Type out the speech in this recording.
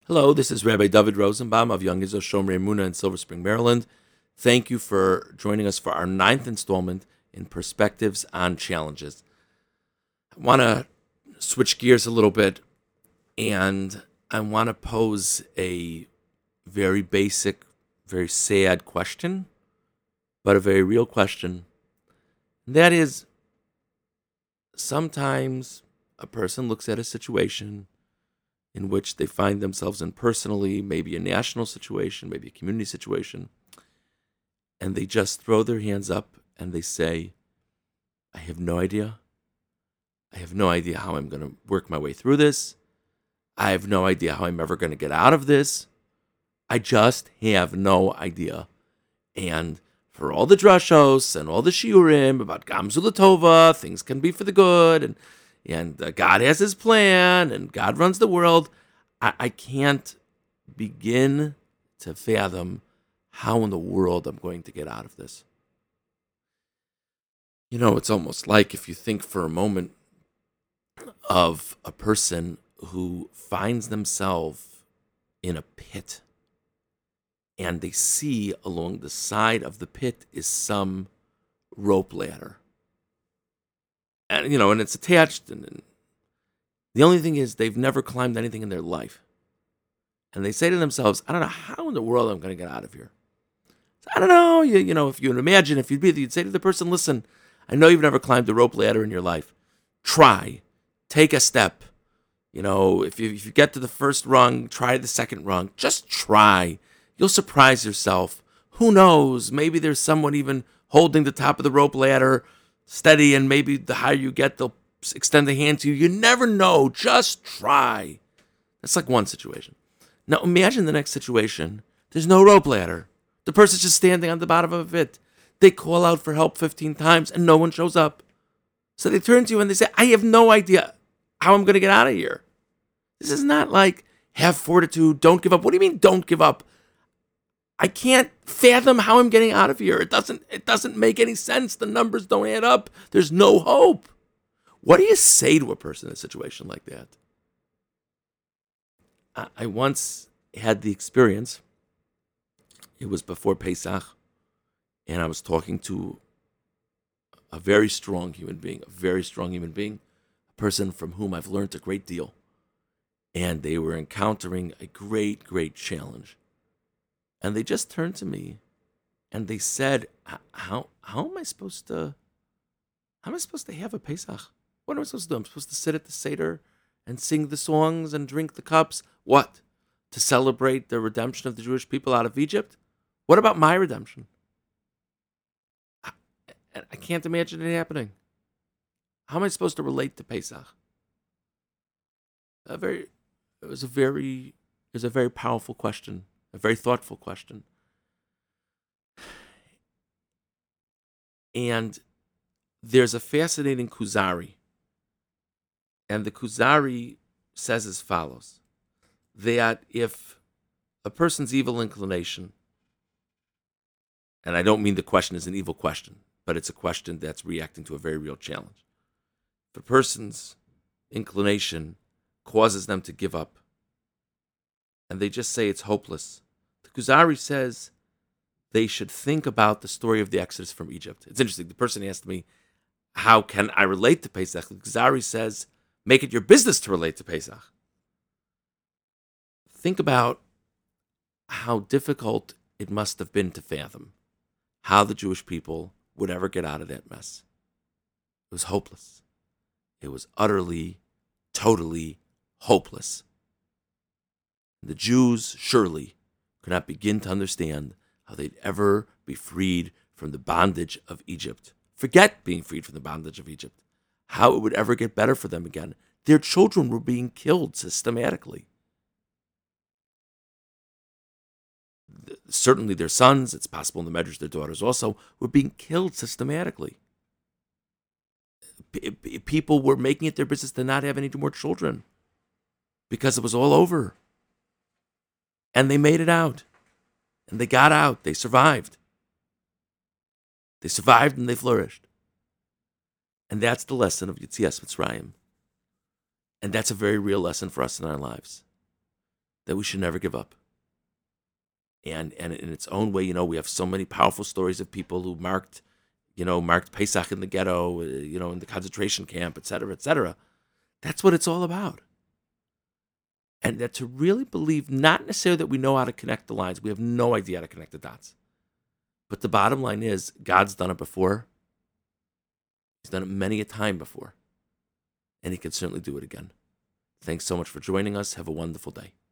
Hello, this is Rabbi David Rosenbaum of Young Israel Shomrei Emunah in Silver Spring, Maryland. Thank you for joining us for our 9th installment in Perspectives on Challenges. I want to switch gears a little bit, and I want to pose a very basic, very sad question, but a very real question. And that is, sometimes a person looks at a situation in which they find themselves in personally, maybe a national situation, maybe a community situation, and they just throw their hands up and they say, I have no idea. I have no idea how I'm going to work my way through this. I have no idea how I'm ever going to get out of this. I just have no idea. And for all the drushos and all the shiurim about Gamzu Latova, things can be for the good, and God has his plan, and God runs the world. I can't begin to fathom how in the world I'm going to get out of this. You know, it's almost like if you think for a moment of a person who finds themselves in a pit, and they see along the side of the pit is some rope ladder. And it's attached, and the only thing is they've never climbed anything in their life. And they say to themselves, I don't know how in the world I'm going to get out of here. So I don't know. If you'd imagine, you'd say to the person, listen, I know you've never climbed a rope ladder in your life. Try. Take a step. If you get to the first rung, try the second rung. Just try. You'll surprise yourself. Who knows? Maybe there's someone even holding the top of the rope ladder steady, and maybe the higher you get, they'll extend the hand to you. You never know. Just try. That's like one situation. Now imagine the next situation. There's no rope ladder. The person's just standing on the bottom of it. They call out for help 15 times and no one shows up. So they turn to you and they say, I have no idea how I'm going to get out of here. This is not like have fortitude, don't give up. What do you mean don't give up? I can't fathom how I'm getting out of here. It doesn't make any sense. The numbers don't add up. There's no hope. What do you say to a person in a situation like that? I once had the experience. It was before Pesach, and I was talking to a very strong human being, a person from whom I've learned a great deal. And they were encountering a great, great challenge. And they just turned to me and they said, how am I supposed to have a Pesach? What am I supposed to do? I'm supposed to sit at the Seder and sing the songs and drink the cups? What? To celebrate the redemption of the Jewish people out of Egypt? What about my redemption? I can't imagine it happening. How am I supposed to relate to Pesach? It was a very powerful question, a very thoughtful question. And there's a fascinating Kuzari. And the Kuzari says as follows, that if a person's evil inclination, and I don't mean the question is an evil question, but it's a question that's reacting to a very real challenge. If a person's inclination causes them to give up, and they just say it's hopeless, the Kuzari says they should think about the story of the Exodus from Egypt. It's interesting. The person asked me, how can I relate to Pesach? The Kuzari says, make it your business to relate to Pesach. Think about how difficult it must have been to fathom how the Jewish people would ever get out of that mess. It was hopeless. It was utterly, totally hopeless. The Jews surely could not begin to understand how they'd ever be freed from the bondage of Egypt. Forget being freed from the bondage of Egypt. How it would ever get better for them again. Their children were being killed systematically. Certainly their sons, it's possible in the Medrash their daughters also, were being killed systematically. People were making it their business to not have any more children because it was all over. And they made it out. And they got out. They survived. They survived and they flourished. And that's the lesson of Yetzias Mitzrayim. And that's a very real lesson for us in our lives. that we should never give up. And in its own way, we have so many powerful stories of people who marked Pesach in the ghetto, in the concentration camp, et cetera, et cetera. That's what it's all about. And that to really believe, not necessarily that we know how to connect the lines, we have no idea how to connect the dots. But the bottom line is, God's done it before. He's done it many a time before. And he can certainly do it again. Thanks so much for joining us. Have a wonderful day.